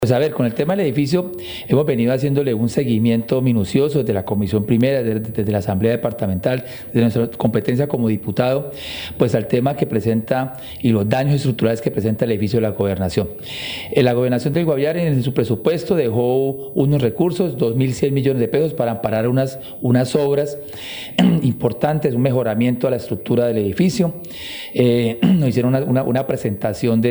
Pues a ver, con el tema del edificio hemos venido haciéndole un seguimiento minucioso desde la Comisión Primera, desde la Asamblea Departamental, desde nuestra competencia como diputado, pues al tema que presenta y los daños estructurales que presenta el edificio de la Gobernación. La Gobernación del Guaviare en su presupuesto dejó unos recursos, 2.100 millones de pesos para amparar unas obras importantes, un mejoramiento a la estructura del edificio. Nos hicieron una presentación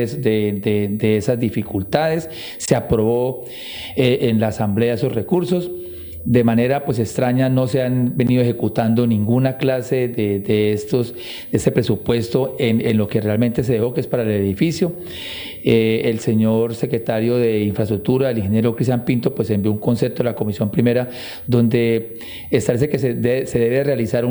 de esas dificultades. Se aprobó en la Asamblea esos recursos. De manera pues extraña no se han venido ejecutando ninguna clase de este presupuesto en lo que realmente se dejó, que es para el edificio. El señor secretario de Infraestructura, el ingeniero Cristian Pinto, pues envió un concepto a la Comisión Primera donde establece que se debe realizar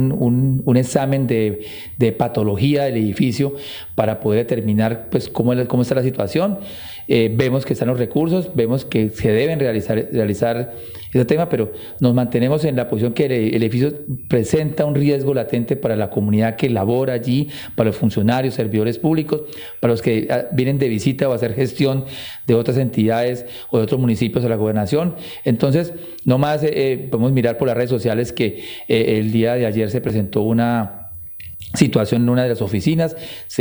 un examen de patología del edificio para poder determinar pues cómo está la situación. Vemos que están los recursos, vemos que se deben realizar ese tema, pero nos mantenemos en la posición que el edificio presenta un riesgo latente para la comunidad que labora allí, para los funcionarios, servidores públicos, para los que vienen de visita o a hacer gestión de otras entidades o de otros municipios de la gobernación. Entonces, nomás podemos mirar por las redes sociales que el día de ayer se presentó una situación en una de las oficinas,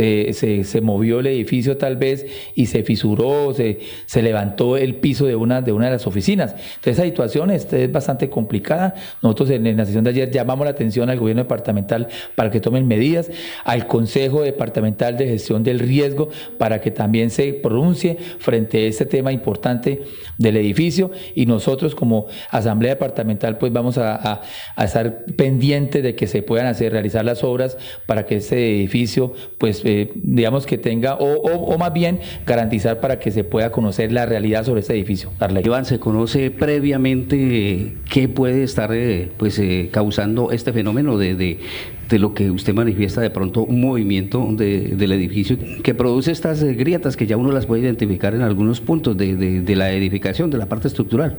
se movió el edificio tal vez y se fisuró, se levantó el piso de una de las oficinas. Entonces esa situación es bastante complicada. Nosotros en la sesión de ayer llamamos la atención al gobierno departamental para que tomen medidas, al Consejo Departamental de Gestión del Riesgo para que también se pronuncie frente a este tema importante del edificio, y nosotros como Asamblea Departamental pues vamos a estar pendientes de que se puedan realizar las obras para que ese edificio, pues digamos que tenga, o más bien garantizar para que se pueda conocer la realidad sobre este edificio. Arley. Iván, ¿se conoce previamente qué puede estar causando este fenómeno de lo que usted manifiesta, de pronto un movimiento del edificio que produce estas grietas que ya uno las puede identificar en algunos puntos de la edificación, de la parte estructural?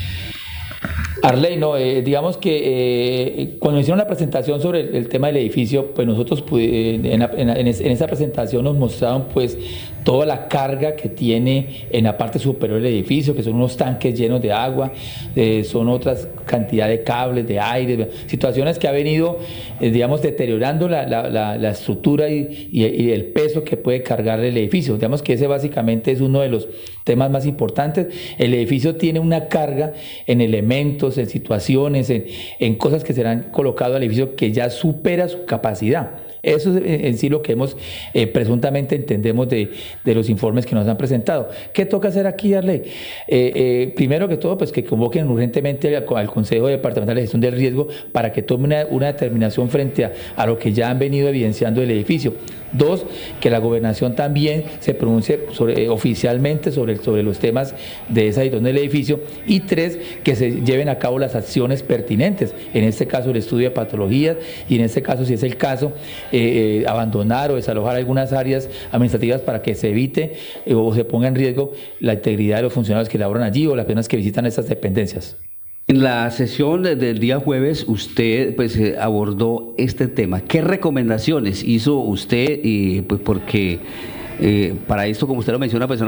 Arley, no, digamos que cuando hicieron la presentación sobre el tema del edificio, pues nosotros en esa presentación nos mostraron pues toda la carga que tiene en la parte superior del edificio, que son unos tanques llenos de agua, son otras cantidad de cables, de aire, situaciones que ha venido, digamos, deteriorando la estructura y el peso que puede cargar el edificio. Digamos que ese básicamente es uno de los temas más importantes. El edificio tiene una carga en elementos, en situaciones, en cosas que se le han colocado al edificio que ya supera su capacidad. Eso es en sí lo que presuntamente entendemos de los informes que nos han presentado. ¿Qué toca hacer aquí, Arley? Primero que todo, pues que convoquen urgentemente al Consejo Departamental de Gestión del Riesgo para que tome una determinación frente a lo que ya han venido evidenciando el edificio. Dos, que la gobernación también se pronuncie oficialmente sobre los temas de esa situación del edificio. Y tres, que se lleven a cabo las acciones pertinentes. En este caso, el estudio de patologías, y en este caso, si es el caso, abandonar o desalojar algunas áreas administrativas para que se evite o se ponga en riesgo la integridad de los funcionarios que laboran allí o las personas que visitan estas dependencias. En la sesión del día jueves usted pues abordó este tema. ¿Qué recomendaciones hizo usted? Y pues porque para esto, como usted lo menciona, pues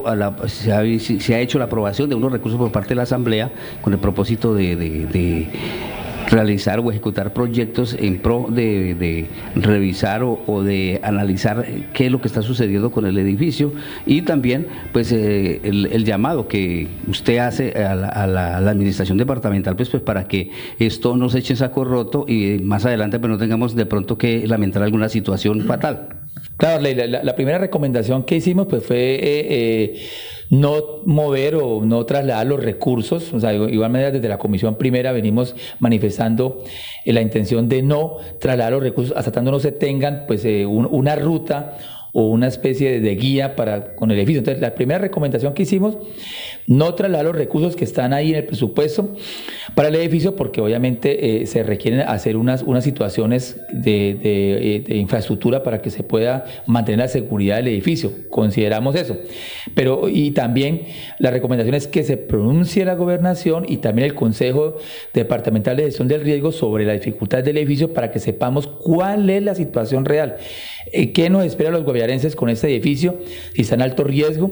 se ha hecho la aprobación de unos recursos por parte de la Asamblea con el propósito de realizar o ejecutar proyectos en pro de revisar o de analizar qué es lo que está sucediendo con el edificio, y también pues el llamado que usted hace a la administración departamental pues para que esto no se eche en saco roto y más adelante pues no tengamos de pronto que lamentar alguna situación fatal. Claro, la primera recomendación que hicimos pues fue no mover o no trasladar los recursos. O sea, igual manera desde la Comisión Primera venimos manifestando la intención de no trasladar los recursos hasta tanto no se tengan pues una ruta o una especie de guía con el edificio. Entonces, la primera recomendación que hicimos, no trasladar los recursos que están ahí en el presupuesto para el edificio, porque obviamente se requieren hacer unas situaciones de infraestructura para que se pueda mantener la seguridad del edificio. Consideramos eso. Y también la recomendación es que se pronuncie la gobernación y también el Consejo Departamental de Gestión del Riesgo sobre la dificultad del edificio para que sepamos cuál es la situación real. ¿Qué nos espera a los guaviarenses con este edificio? Si está en alto riesgo,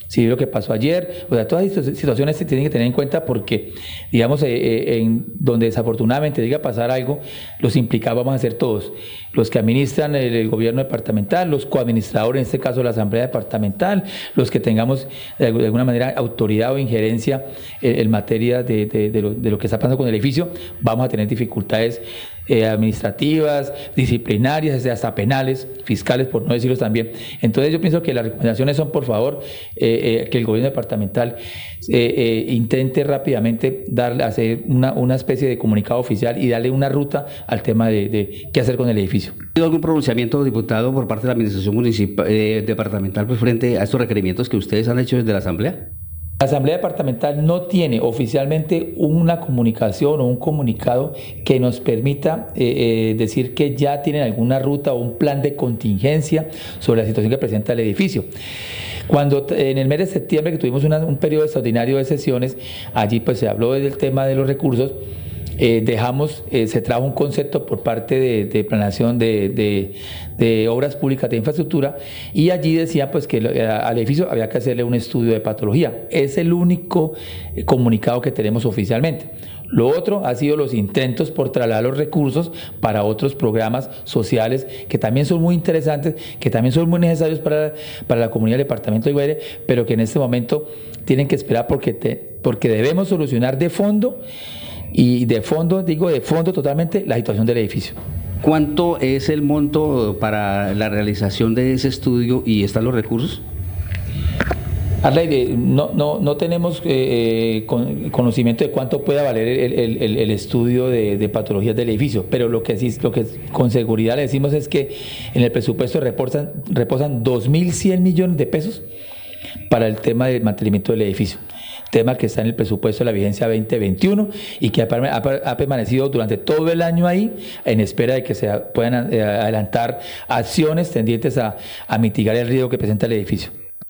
si lo que pasó ayer, o sea, todas estas situaciones se tienen que tener en cuenta porque, digamos, en donde desafortunadamente diga pasar algo, los implicados vamos a ser todos, los que administran el gobierno departamental, los coadministradores, en este caso la asamblea departamental, los que tengamos de alguna manera autoridad o injerencia en materia de lo que está pasando con el edificio, vamos a tener dificultades administrativas, disciplinarias, hasta penales, fiscales, por no decirlo también. Entonces yo pienso que las recomendaciones son, por favor, que el gobierno departamental intente rápidamente hacer una especie de comunicado oficial y darle una ruta al tema de qué hacer con el edificio. ¿Ha habido algún pronunciamiento, diputado, por parte de la administración municipal, departamental, pues, frente a estos requerimientos que ustedes han hecho desde la Asamblea? La Asamblea Departamental no tiene oficialmente una comunicación o un comunicado que nos permita decir que ya tienen alguna ruta o un plan de contingencia sobre la situación que presenta el edificio. Cuando en el mes de septiembre, que tuvimos un periodo extraordinario de sesiones, allí pues se habló del tema de los recursos. Se trajo un concepto por parte de planeación de obras públicas de infraestructura y allí decía pues que al edificio había que hacerle un estudio de patología. Es el único comunicado que tenemos oficialmente. Lo otro ha sido los intentos por trasladar los recursos para otros programas sociales que también son muy interesantes, que también son muy necesarios para la comunidad del departamento de Guaire, pero que en este momento tienen que esperar porque debemos solucionar de fondo. Y de fondo totalmente, la situación del edificio. ¿Cuánto es el monto para la realización de ese estudio y están los recursos? Arley, no tenemos conocimiento de cuánto pueda valer el estudio de patologías del edificio, pero lo que con seguridad le decimos es que en el presupuesto reposan 2.100 millones de pesos para el tema del mantenimiento del edificio. Tema que está en el presupuesto de la vigencia 2021 y que ha permanecido durante todo el año ahí en espera de que se puedan adelantar acciones tendientes a mitigar el riesgo que presenta el edificio.